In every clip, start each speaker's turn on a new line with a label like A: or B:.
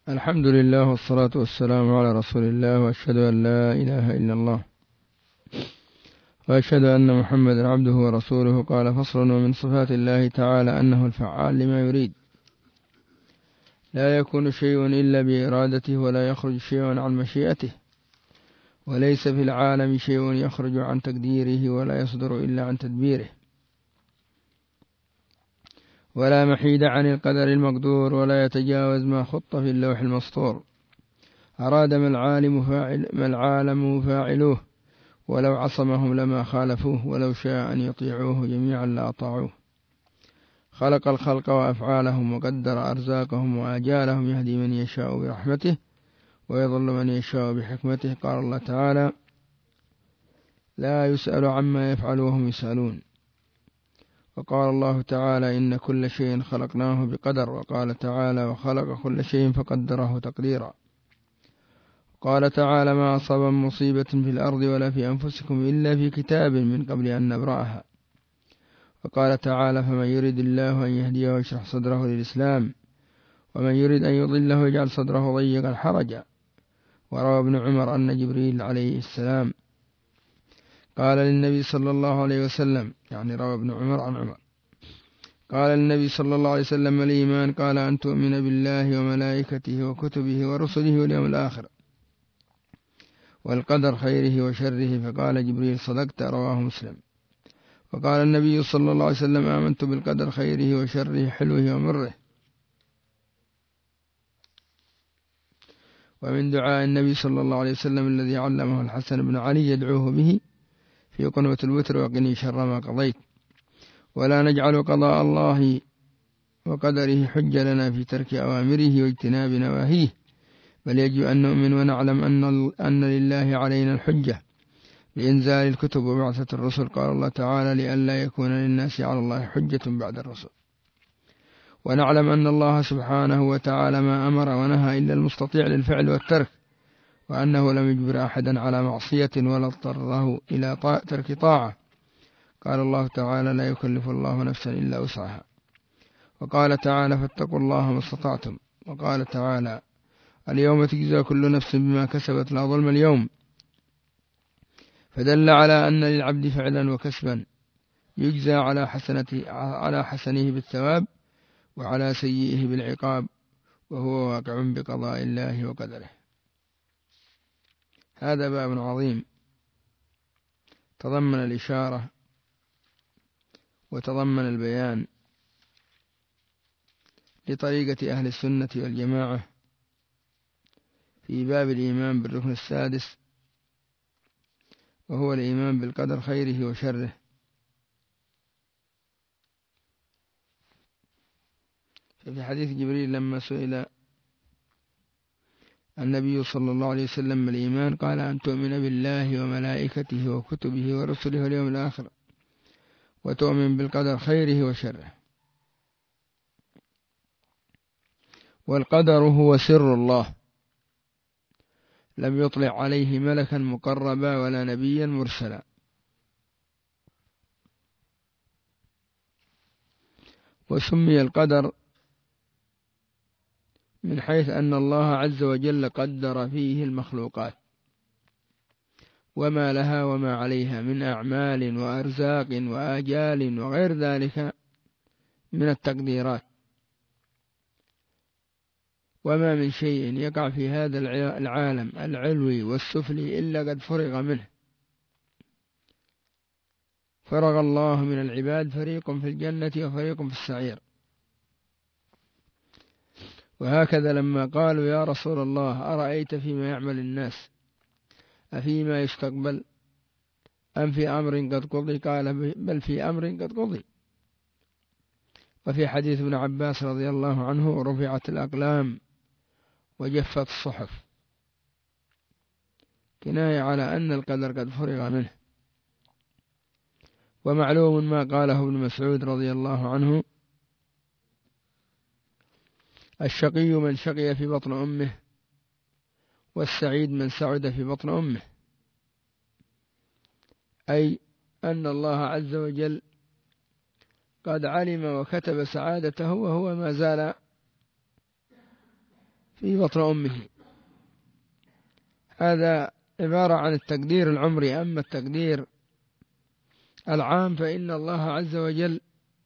A: الحمد لله والصلاة والسلام على رسول الله، وأشهد أن لا إله إلا الله، وأشهد أن محمدا عبده ورسوله. قال: فصل: ومن صفات الله تعالى أنه الفعال لما يريد، لا يكون شيء إلا بإرادته، ولا يخرج شيء عن مشيئته، وليس في العالم شيء يخرج عن تقديره، ولا يصدر إلا عن تدبيره، ولا محيد عن القدر المقدور، ولا يتجاوز ما خط في اللوح المسطور. أراد ما العالم فاعلوه، ولو عصمهم لما خالفوه، ولو شاء أن يطيعوه جميعا لأطاعوه. خلق الخلق وأفعالهم، وقدر أرزاقهم وآجالهم، يهدي من يشاء برحمته، ويضل من يشاء بحكمته. قال الله تعالى: لا يسأل عما يفعل وهم يسألون. وقال الله تعالى: إن كل شيء خلقناه بقدر. وقال تعالى: وخلق كل شيء فقدره تقديرا. قال تعالى: ما أصاب من مصيبة في الأرض ولا في أنفسكم إلا في كتاب من قبل أن نبرأها. وقال تعالى: فمن يرد الله أن يهديه يشرح صدره للإسلام، ومن يرد أن يضله يجعل صدره ضيقا حرجا. وروى ابن عمر أن جبريل عليه السلام قال للنبي صلى الله عليه وسلم، يعني روى ابن عمر عن عمر، قال للنبي صلى الله عليه وسلم: الإيمان؟ قال: أن تؤمن بالله وملائكته وكتبه ورسله واليوم الآخر، والقدر خيره وشره. فقال جبريل: صدقت. رواه مسلم. وقال النبي صلى الله عليه وسلم: آمنت بالقدر خيره وشره، حلوه ومره. ومن دعاء النبي صلى الله عليه وسلم الذي علمه الحسن بن علي يدعوه به في قنوة الوتر: وقني شر ما قضيت. ولا نجعل قضاء الله وقدره حجة لنا في ترك أوامره واجتناب نواهيه، بل يجب أن نؤمن ونعلم أن لله علينا الحجة بإنزال الكتب وبعثة الرسل. قال الله تعالى: لئلا يكون للناس على الله حجة بعد الرسل. ونعلم أن الله سبحانه وتعالى ما أمر ونهى إلا المستطيع للفعل والترك، وأنه لم يجبر أحدا على معصية ولا اضطره إلى ترك طاعة. قال الله تعالى: لا يكلف الله نفسا إلا وسعها. وقال تعالى: فاتقوا الله ما استطعتم. وقال تعالى: اليوم تجزى كل نفس بما كسبت لا ظلم اليوم. فدل على أن للعبد فعلا وكسبا يجزى على حسنه بالثواب، وعلى سيئه بالعقاب، وهو واقع بقضاء الله وقدره. هذا باب عظيم تضمن الإشارة وتضمن البيان لطريقة أهل السنة والجماعة في باب الإيمان بالركن السادس، وهو الإيمان بالقدر خيره وشره. ففي حديث جبريل لما سئل النبي صلى الله عليه وسلم: الإيمان؟ قال: أن تؤمن بالله وملائكته وكتبه ورسله واليوم الآخر، وتؤمن بالقدر خيره وشره. والقدر هو سر الله، لم يطلع عليه ملكا مقربا ولا نبيا مرسلا. وسمي القدر من حيث أن الله عز وجل قدر فيه المخلوقات وما لها وما عليها من أعمال وأرزاق وآجال وغير ذلك من التقديرات. وما من شيء يقع في هذا العالم العلوي والسفلي إلا قد فرغ منه. فرغ الله من العباد، فريق في الجنة وفريق في السعير. وهكذا لما قالوا: يا رسول الله، أرأيت فيما يعمل الناس أفيما يستقبل أم في أمر قد قضي؟ قال: بل في أمر قد قضي. وفي حديث ابن عباس رضي الله عنه: رفعت الأقلام وجفت الصحف، كناية على أن القدر قد فرغ منه. ومعلوم ما قاله ابن مسعود رضي الله عنه: الشقي من شقي في بطن أمه، والسعيد من سعد في بطن أمه. أي أن الله عز وجل قد علم وكتب سعادته، وهو ما زال في بطن أمه. هذا عبارة عن التقدير العمري. أما التقدير العام فإن الله عز وجل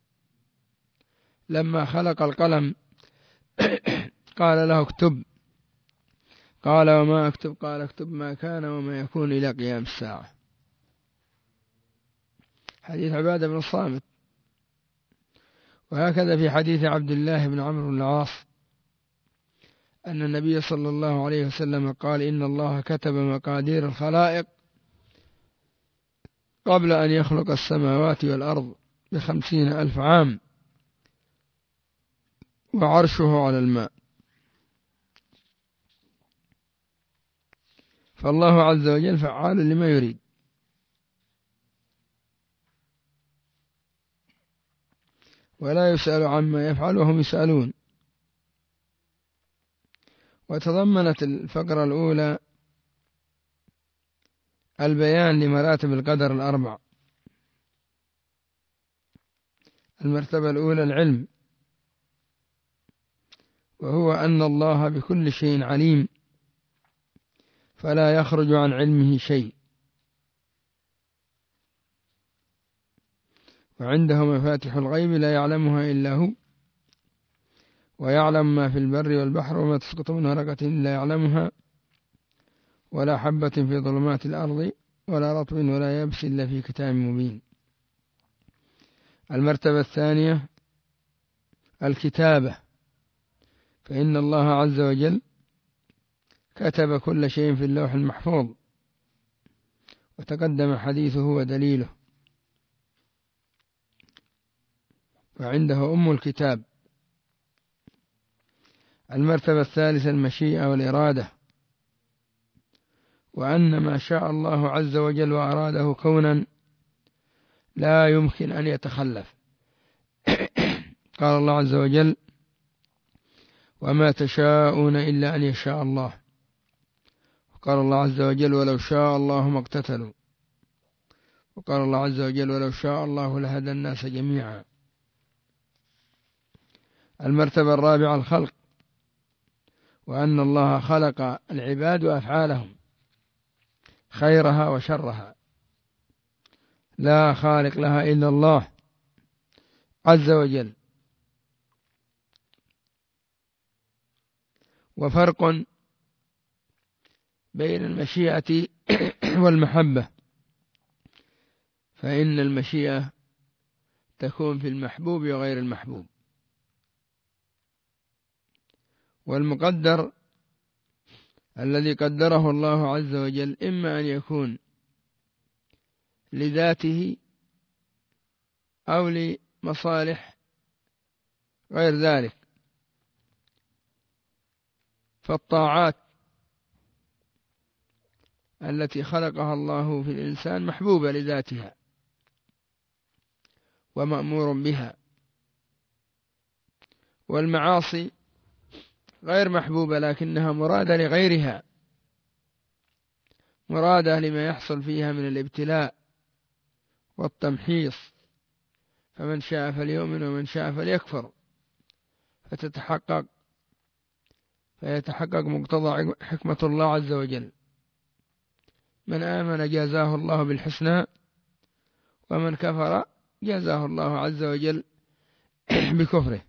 A: لما خلق القلم قال له اكتب، قال وما أكتب؟ قال اكتب ما كان وما يكون إلى قيام الساعة. حديث عبادة بن الصامت. وهكذا في حديث عبد الله بن عمرو بن العاص أن النبي صلى الله عليه وسلم قال إن الله كتب مقادير الخلائق قبل أن يخلق السماوات والأرض ب50,000 عام، وعرشه على الماء. فالله عز وجل فعال لما يريد. ولا يسأل عما يفعل وهم يسألون. وتضمنت الفقرة الأولى البيان لمراتب القدر الأربع. المرتبة الأولى العلم، وهو أن الله بكل شيء عليم فلا يخرج عن علمه شيء، وعنده مفاتح الغيب لا يعلمها إلا هو، ويعلم ما في البر والبحر وما تسقط من ورقة إلا يعلمها، ولا حبة في ظلمات الأرض ولا رطب ولا يبس إلا في كتاب مبين. المرتبة الثانية الكتابة، فإن الله عز وجل كتب كل شيء في اللوح المحفوظ، وتقدم حديثه ودليله، وعنده أم الكتاب. المرتبة الثالثة المشيئة والإرادة، وأن ما شاء الله عز وجل وأراده كونا لا يمكن أن يتخلف. قال الله عز وجل وما تشاءون إلا أن يشاء الله. وقال الله عز وجل ولو شاء الله ما اقتتلوا. وقال الله عز وجل ولو شاء الله لهدى الناس جميعا. المرتبة الرابعة الخلق، وأن الله خلق العباد وأفعالهم خيرها وشرها، لا خالق لها إلا الله عز وجل. وفرق بين المشيئة والمحبة، فإن المشيئة تكون في المحبوب وغير المحبوب، والمقدر الذي قدره الله عز وجل إما أن يكون لذاته أو لمصالح غير ذلك. فالطاعات التي خلقها الله في الإنسان محبوبة لذاتها ومأمور بها، والمعاصي غير محبوبة لكنها مرادة لغيرها، مرادة لما يحصل فيها من الابتلاء والتمحيص، فمن شاء فليؤمن ومن شاء فليكفر، فيتحقق مقتضى حكمة الله عز وجل. من آمن جازاه الله بالحسنى، ومن كفر جازاه الله عز وجل بكفره.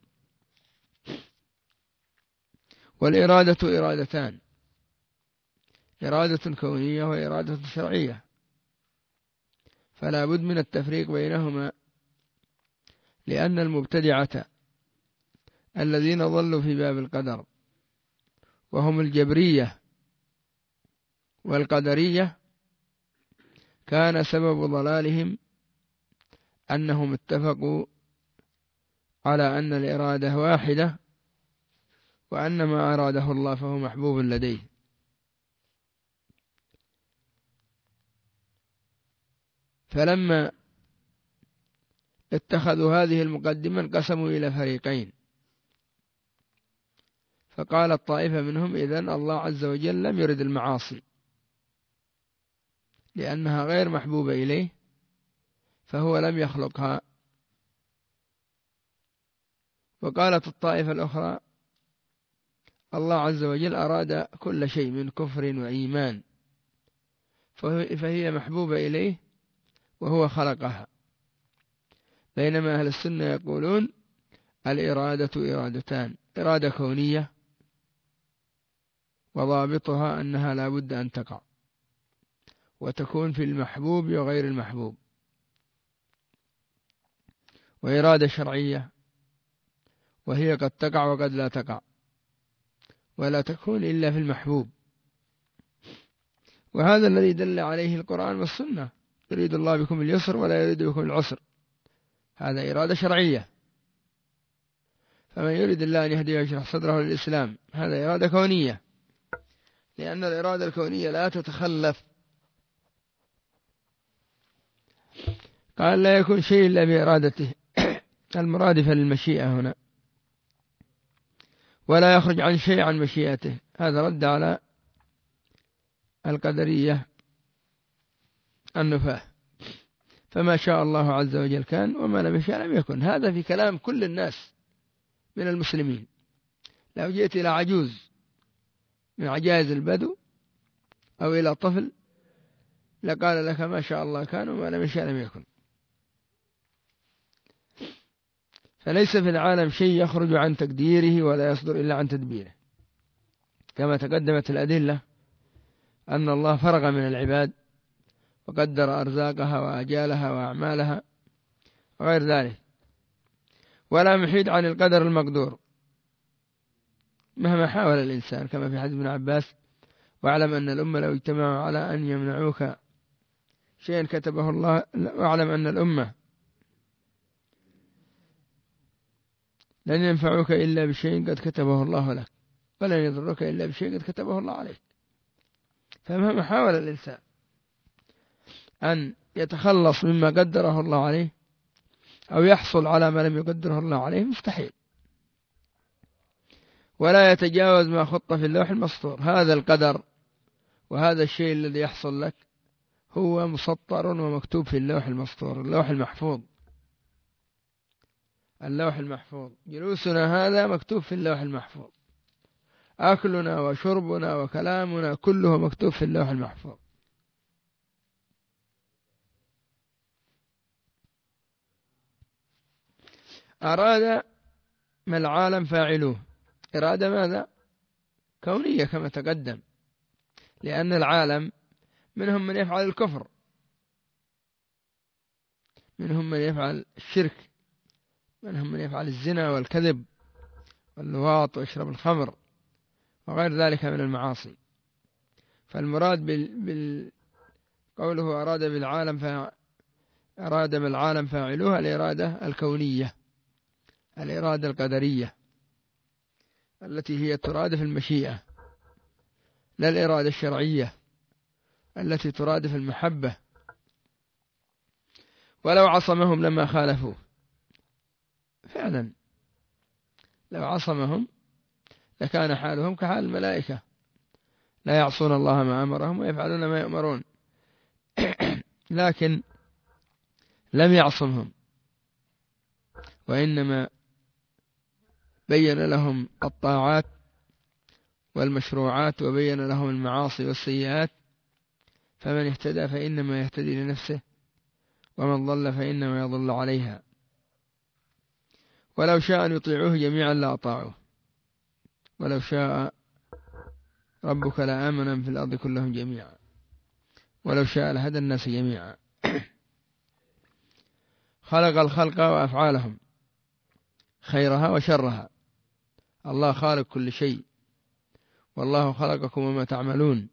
A: والإرادة إرادتان، إرادة كونية وإرادة شرعية، فلا بد من التفريق بينهما، لأن المبتدعة الذين ضلوا في باب القدر وهم الجبرية والقدرية كان سبب ضلالهم أنهم اتفقوا على أن الإرادة واحدة، وأن ما أراده الله فهو محبوب لديه. فلما اتخذوا هذه المقدمة انقسموا إلى فريقين، فقال الطائفة منهم إذن الله عز وجل لم يرد المعاصي لأنها غير محبوبة إليه فهو لم يخلقها. وقالت الطائفة الأخرى الله عز وجل أراد كل شيء من كفر وإيمان، فهي محبوبة إليه وهو خلقها. بينما أهل السنة يقولون الإرادة إرادتان: إرادة كونية وضابطها أنها لا بد أن تقع وتكون في المحبوب وغير المحبوب، وإرادة شرعية وهي قد تقع وقد لا تقع ولا تكون إلا في المحبوب. وهذا الذي دل عليه القرآن والسنة: يريد الله بكم اليسر ولا يريد بكم العسر. هذا إرادة شرعية. فمن يريد الله أن يهديه ويشرح صدره للإسلام، هذا إرادة كونية، لأن الإرادة الكونية لا تتخلف. قال لا يكون شيء إلا بإرادته المرادفة للمشيئة هنا، ولا يخرج عن شيء عن مشيئته. هذا رد على القدرية النفاة. فما شاء الله عز وجل كان، وما لم يشاء لم يكن. هذا في كلام كل الناس من المسلمين. لو جئت إلى عجوز من عجائز البدو أو إلى طفل لقال لك ما شاء الله كان وما لم يشاء لم يكن. فليس في العالم شيء يخرج عن تقديره ولا يصدر إلا عن تدبيره، كما تقدمت الأدلة أن الله فرغ من العباد وقدر أرزاقها وأجالها وأعمالها وغير ذلك. ولا محيد عن القدر المقدور مهما حاول الإنسان، كما في حديث ابن عباس: واعلم أن الأمة لو اجتمعوا على أن يمنعوك شيئا كتبه الله، واعلم أن الأمة لن ينفعوك إلا بشيء قد كتبه الله لك، ولن يضرك إلا بشيء قد كتبه الله عليك. فمهما حاول الإنسان أن يتخلص مما قدره الله عليه أو يحصل على ما لم يقدره الله عليه مستحيل. ولا يتجاوز ما خط في اللوح المسطور. هذا القدر وهذا الشيء الذي يحصل لك هو مسطر ومكتوب في اللوح المسطور، اللوح المحفوظ. اللوح المحفوظ، جلوسنا هذا مكتوب في اللوح المحفوظ، أكلنا وشربنا وكلامنا كله مكتوب في اللوح المحفوظ. أراد ما العالم فاعلوه. إرادة ماذا؟ كونية كما تقدم، لأن العالم منهم من يفعل الكفر، منهم من يفعل الشرك، منهم من يفعل الزنا والكذب واللواط ويشرب الخمر وغير ذلك من المعاصي. فالمراد قوله أراد أراد ما العالم فاعلوه الإرادة الكونية، الإرادة القدرية التي هي ترادف المشيئة، لا الإرادة الشرعية التي ترادف المحبة. ولو عصمهم لما خالفوه. فعلا لو عصمهم لكان حالهم كحال الملائكة، لا يعصون الله ما أمرهم ويفعلون ما يؤمرون. لكن لم يعصمهم، وإنما بين لهم الطاعات والمشروعات وبين لهم المعاصي والسيئات. فمن اهتدى فإنما يهتدي لنفسه، ومن ضل فإنما يضل عليها. ولو شاء أن يطيعوه جميعا لأطاعوه، ولو شاء ربك لآمن من في الأرض كلهم جميعا، ولو شاء لهدى الناس جميعا. خلق الخلق وأفعالهم خيرها وشرها. الله خالق كل شيء، والله خلقكم وما تعملون،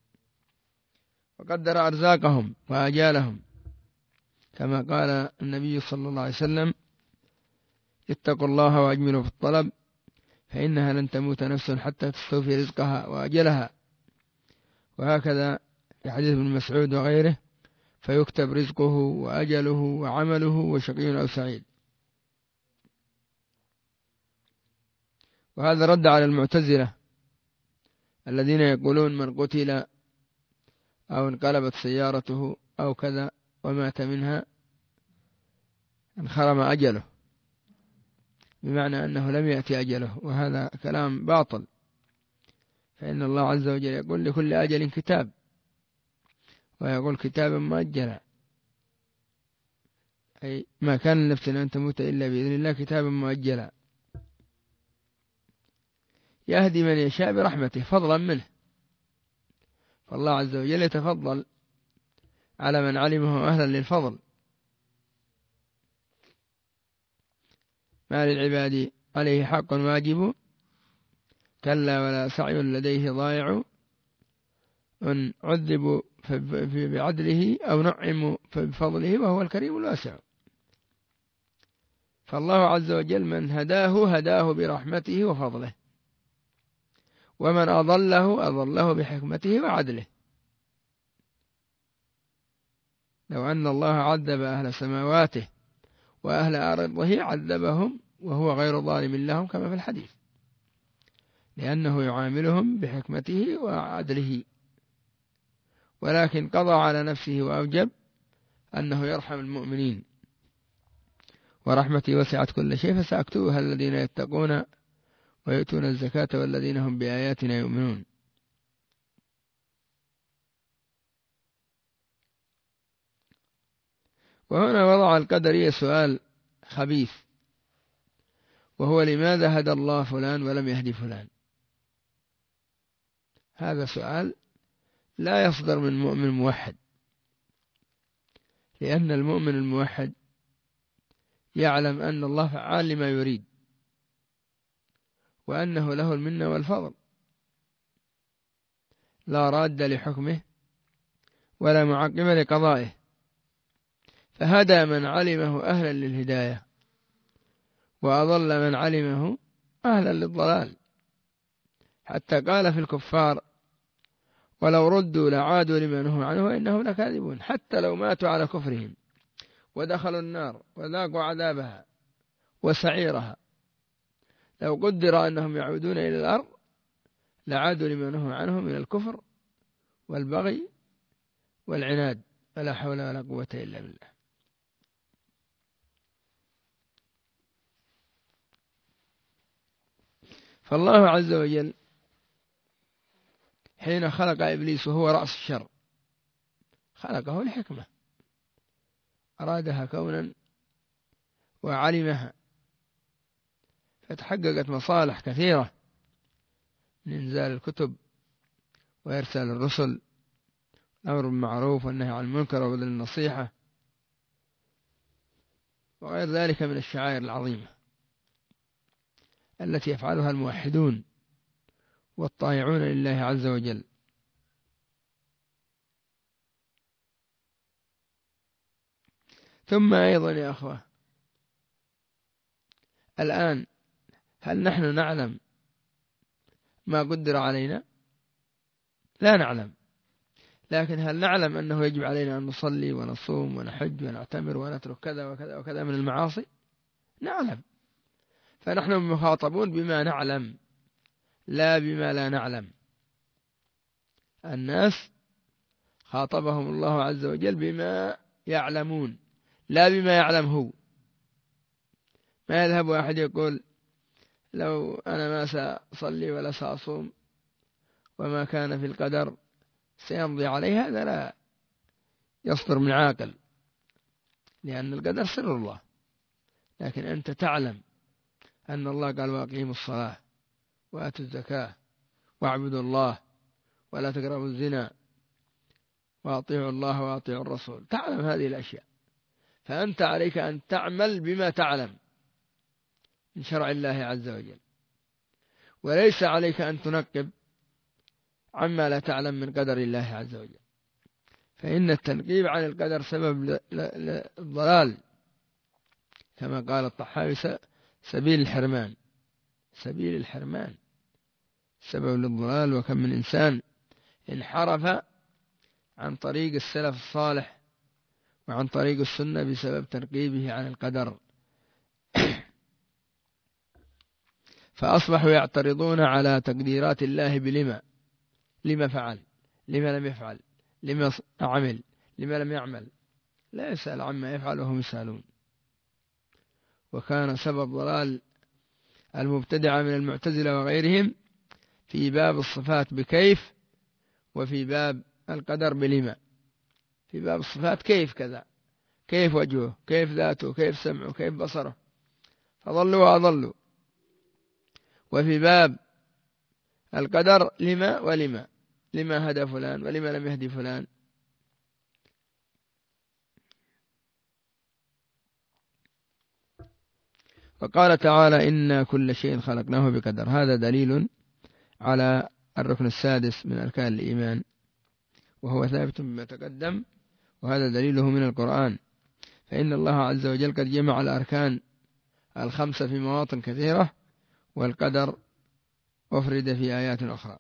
A: وقدر أرزاقهم وآجالهم، كما قال النبي صلى الله عليه وسلم: اتقوا الله وأجملوا في الطلب، فإنها لن تموت نفس حتى تستوفي رزقها وأجلها. وهكذا في حديث ابن مسعود وغيره: فيكتب رزقه وأجله وعمله وشقي أو سعيد. وهذا رد على المعتزلة الذين يقولون من قتل أو انقلبت سيارته أو كذا ومات منها انخرم أجله، بمعنى أنه لم يأتي أجله، وهذا كلام باطل. فإن الله عز وجل يقول لكل أجل كتاب، ويقول كتابا مؤجلا، أي ما كان لنفس أن تموت إلا بإذن الله كتابا مؤجلا، يهدي من يشاء برحمته فضلا منه. فالله عز وجل يتفضل على من علمه أهلا للفضل. ما للعباد عليه حق واجب، كلا ولا سعي لديه ضائع، أن عذبوا بعدله أو نعموا بفضله وهو الكريم الواسع. فالله عز وجل من هداه برحمته وفضله، ومن أضله بحكمته وعدله. لو أن الله عذب أهل سماواته وأهل أرضه عذبهم وهو غير ظالم لهم كما في الحديث، لأنه يعاملهم بحكمته وعدله، ولكن قضى على نفسه وأوجب أنه يرحم المؤمنين. ورحمتي وسعت كل شيء فسأكتبها الذين يتقون ويؤتون الزكاة والذين هم بآياتنا يؤمنون. وهنا وضع القدرية سؤال خبيث، وهو لماذا هدى الله فلان ولم يهدي فلان؟ هذا سؤال لا يصدر من مؤمن موحد، لأن المؤمن الموحد يعلم أن الله فعال لما يريد، وأنه له المنة والفضل، لا راد لحكمه ولا معقب لقضائه. فهدى من علمه أهلا للهداية، وأضل من علمه أهلا للضلال، حتى قال في الكفار ولو ردوا لعادوا لما نهوا عنه وإنهم لكاذبون. حتى لو ماتوا على كفرهم ودخلوا النار وذاقوا عذابها وسعيرها، لو قدر أنهم يعودون إلى الأرض لعادوا لما نهوا عنه من الكفر والبغي والعناد، ولا حول ولا قوة إلا بالله. فالله عز وجل حين خلق إبليس وهو رأس الشر خلقه لحكمة، أرادها كونا وعلمها، فتحققت مصالح كثيرة من إنزال الكتب وإرسال الرسل، الأمر بالمعروف والنهي عن المنكر وبذل النصيحة، وغير ذلك من الشعائر العظيمة التي يفعلها الموحدون والطائعون لله عز وجل. ثم أيضا يا أخوة، الآن هل نحن نعلم ما قدر علينا؟ لا نعلم، لكن هل نعلم أنه يجب علينا أن نصلي ونصوم ونحج ونعتمر ونترك كذا وكذا وكذا من المعاصي؟ نعلم. فنحن مخاطبون بما نعلم لا بما لا نعلم. الناس خاطبهم الله عز وجل بما يعلمون لا بما يعلم هو. ما يذهب واحد يقول لو أنا ما سأصلي ولا سأصوم وما كان في القدر سيمضي عليه، هذا لا يصدر من عاقل، لأن القدر سر الله. لكن أنت تعلم أن الله قال وأقيموا الصلاة وآتوا الزكاة واعبدوا الله ولا تقربوا الزنا وأطيعوا الله وأطيعوا الرسول، تعلم هذه الأشياء، فأنت عليك أن تعمل بما تعلم من شرع الله عز وجل، وليس عليك أن تنقب عما لا تعلم من قدر الله عز وجل، فإن التنقيب عن القدر سبب للضلال، كما قال الطحاوي سبيل الحرمان، سبيل الحرمان سبب للضلال. وكم من إنسان انحرف عن طريق السلف الصالح وعن طريق السنة بسبب تنقيبه عن القدر، فأصبحوا يعترضون على تقديرات الله لما فعل، لما لم يفعل، لما عمل، لما لم يعمل، لا يسأل عما يفعل وهم يسألون. وكان سبب ضلال المبتدعة من المعتزلة وغيرهم في باب الصفات بكيف، وفي باب القدر بلما. في باب الصفات كيف كذا، كيف وجهه، كيف ذاته، كيف سمعه، كيف بصره، فضلوا وأضلوا. وفي باب القدر لما ولما، لما هدى فلان ولما لم يهدي فلان. وقال تعالى إنا كل شيء خلقناه بقدر. هذا دليل على الركن السادس من أركان الإيمان، وهو ثابت بما تقدم، وهذا دليله من القرآن. فإن الله عز وجل قد جمع الأركان الخمسة في مواطن كثيرة، والقدر أفرد في آيات أخرى.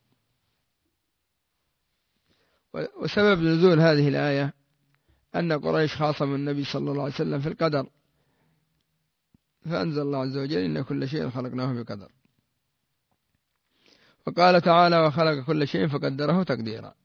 A: وسبب نزول هذه الآية أن قريش خاصموا النبي صلى الله عليه وسلم في القدر، فأنزل الله عز وجل إن كل شيء خلقناه بقدر. وقال تعالى وخلق كل شيء فقدره تقديرا،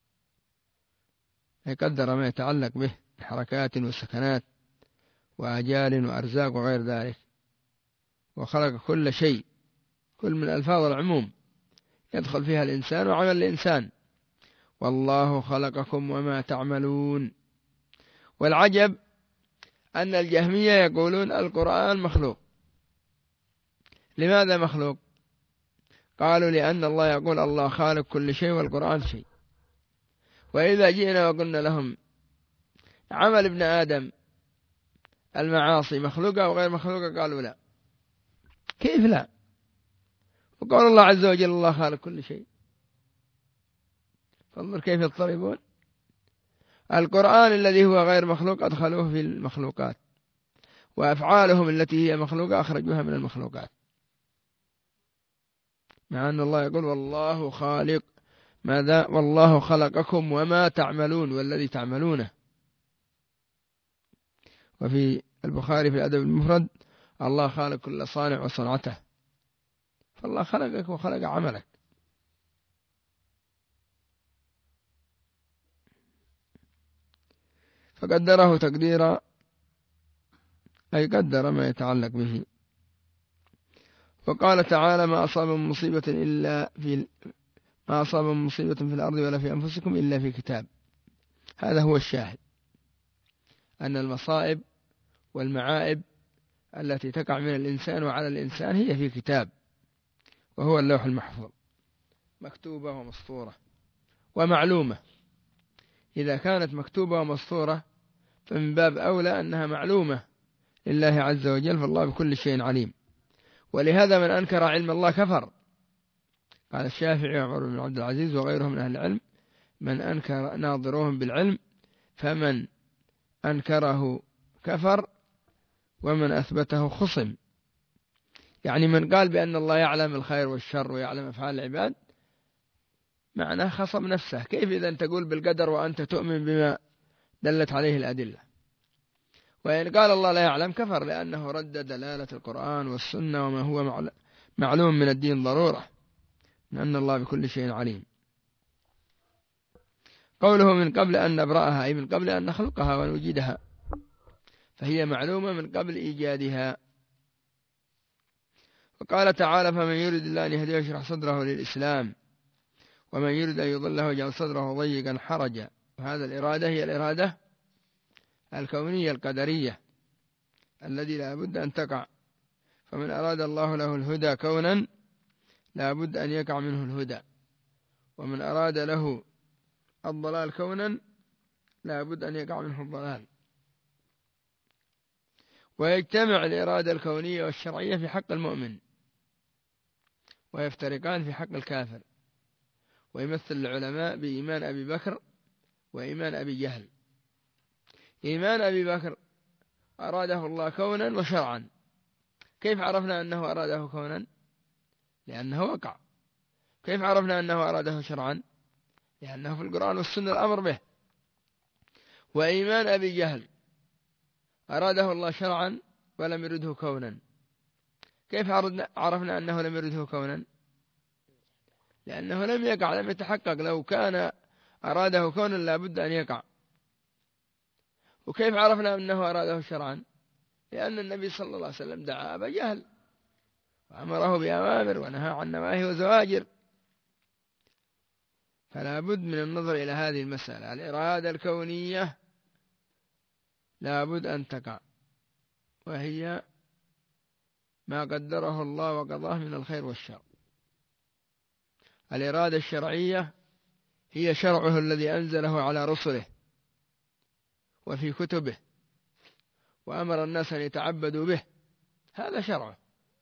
A: يقدر ما يتعلق به من حركات وسكنات وآجال وأرزاق وغير ذلك. وخلق كل شيء، كل من ألفاظ العموم يدخل فيها الإنسان وعمل الإنسان. والله خلقكم وما تعملون. والعجب أن الجهمية يقولون القرآن مخلوق. لماذا مخلوق؟ قالوا لأن الله يقول الله خالق كل شيء والقرآن شيء. وإذا جئنا وقلنا لهم عمل ابن آدم المعاصي مخلوقة وغير مخلوقة، قالوا لا. كيف لا؟ وقال الله عز وجل الله خالق كل شيء. فانظر كيف يضطربون. القرآن الذي هو غير مخلوق أدخلوه في المخلوقات، وأفعالهم التي هي مخلوقة أخرجوها من المخلوقات، مع أن الله يقول والله خالق ماذا؟ والله خلقكم وما تعملون، والذي تعملونه. وفي البخاري في الأدب المفرد الله خالق كل صانع وصنعته، فالله خلقك وخلق عملك. فقدره تقديرا، أي قدر ما يتعلق به. وقال تعالى ما أصاب من مصيبة في الأرض ولا في أنفسكم إلا في كتاب. هذا هو الشاهد، أن المصائب والمعائب التي تقع من الإنسان وعلى الإنسان هي في كتاب، وهو اللوح المحفوظ، مكتوبة ومسطورة ومعلومة. إذا كانت مكتوبة ومسطورة فمن باب أولى أنها معلومة لله عز وجل، فالله بكل شيء عليم. ولهذا من أنكر علم الله كفر. قال الشافعي وعمر بن عبد العزيز وغيرهم من أهل العلم من أنكر ناظروهم بالعلم، فمن أنكره كفر ومن أثبته خصم. يعني من قال بأن الله يعلم الخير والشر ويعلم أفعال العباد معناه خصم نفسه. كيف إذا تقول بالقدر وأنت تؤمن بما دلت عليه الأدلة؟ وإن قال الله لا يعلم كفر، لأنه رد دلالة القرآن والسنة وما هو معلوم من الدين ضرورة، من أن الله بكل شيء عليم. قوله من قبل أن نبرأها، أي من قبل أن نخلقها ونوجدها، فهي معلومة من قبل إيجادها. وقال تعالى فمن يرد الله أن يهديه يشرح صدره للإسلام، ومن يرد أن يضله يجعل صدره ضيقا حرجا. وهذا الإرادة هي الإرادة الكونية القدرية الذي لا بد أن تقع. فمن أراد الله له الهدى كونا لا بد أن يقع منه الهدى، ومن أراد له الضلال كونا لا بد أن يقع منه الضلال. ويجتمع الإرادة الكونية والشرعية في حق المؤمن، ويفترقان في حق الكافر. ويمثل العلماء بإيمان أبي بكر وإيمان أبي جهل. إيمان أبي بكر أراده الله كونا وشرعا. كيف عرفنا أنه أراده كونا؟ لأنه وقع. كيف عرفنا أنه أراده شرعا؟ لأنه في القرآن والسنة الأمر به. وإيمان أبي جهل أراده الله شرعا ولم يرده كونا. كيف عرفنا أنه لم يرده كونا؟ لأنه لم يقع، لم يتحقق. لو كان أراده كونا لا بد أن يقع. وكيف عرفنا أنه أراده شرعا؟ لأن النبي صلى الله عليه وسلم دعا أبا جهل وأمره بأوامر ونهى عن نواهي وزواجر، فلا بد من النظر إلى هذه المسألة. الإرادة الكونية لا بد أن تقع، وهي ما قدره الله وقضاه من الخير والشر. الإرادة الشرعية هي شرعه الذي أنزله على رسله وفي كتبه وأمر الناس أن يتعبدوا به، هذا شرعه.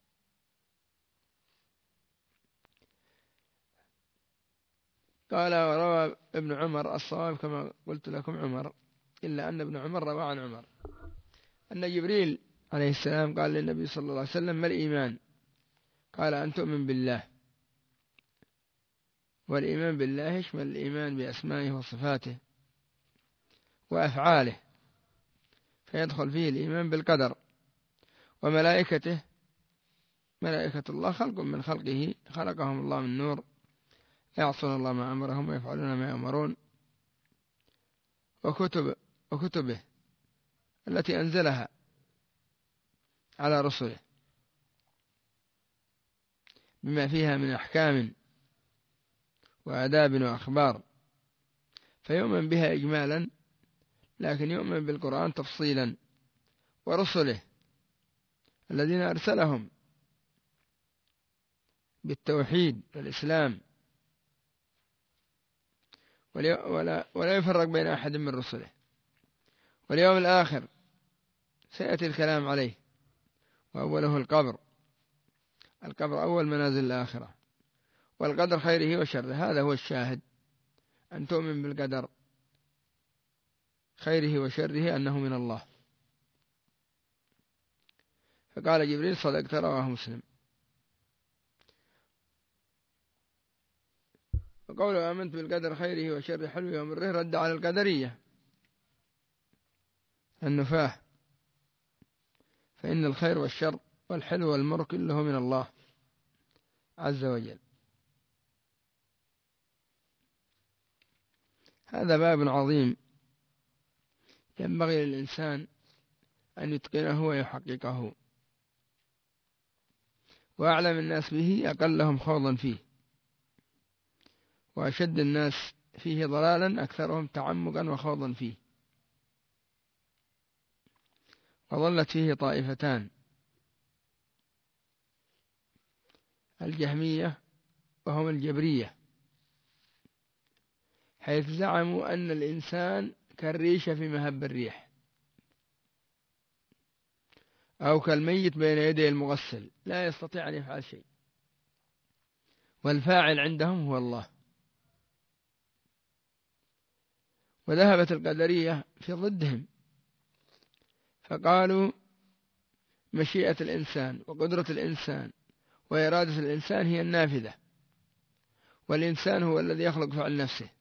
A: قال وروى ابن عمر، الصواب كما قلت لكم عمر، إلا أن ابن عمر روى عن عمر أن جبريل عليه السلام قال للنبي صلى الله عليه وسلم: ما الإيمان؟ قال: أن تؤمن بالله. والإيمان بالله يشمل الإيمان بأسمائه وصفاته وأفعاله، فيدخل فيه الإيمان بالقدر. وملائكته، ملائكة الله خلق من خلقه، خلقهم الله من نور، يعصون الله ما أمرهم ويفعلون ما يأمرون. وكتبه التي أنزلها على رسله بما فيها من أحكام وآداب وأخبار، فيؤمن بها إجمالا، لكن يؤمن بالقرآن تفصيلا. ورسله الذين أرسلهم بالتوحيد والإسلام، ولا يفرق بين أحد من رسله. واليوم الآخر سيأتي الكلام عليه، وأوله القبر أول منازل الآخرة، والقدر خيره وشره. هذا هو الشاهد، أن تؤمن بالقدر خيره وشره أنه من الله. فقال جبريل: صدقت، رواه مسلم. وقوله آمنت بالقدر خيره وشره حلوه ومره رد على القدرية النفاة، فإن الخير والشر والحلو والمر كله من الله عز وجل. هذا باب عظيم ينبغي للإنسان أن يتقنه ويحققه، وأعلم الناس به أقلهم خوضا فيه، وأشد الناس فيه ضلالا أكثرهم تعمقا وخوضا فيه. وظلت فيه طائفتان: الجهمية وهم الجبرية، حيث زعموا أن الإنسان كالريشة في مهب الريح، أو كالميت بين يدي المغسل، لا يستطيع أن يفعل شيء، والفاعل عندهم هو الله. وذهبت القدرية في ضدهم، فقالوا مشيئة الإنسان وقدرة الإنسان وإرادة الإنسان هي النافذة، والإنسان هو الذي يخلق فعل نفسه.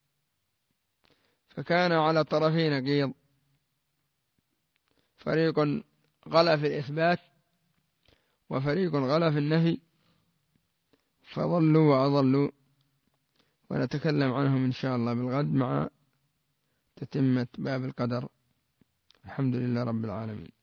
A: فكان على طرفين نقيض، فريق غلا في الإثبات وفريق غلا في النفي، فضلوا وأضلوا. ونتكلم عنهم إن شاء الله بالغد مع تتمة باب القدر. الحمد لله رب العالمين.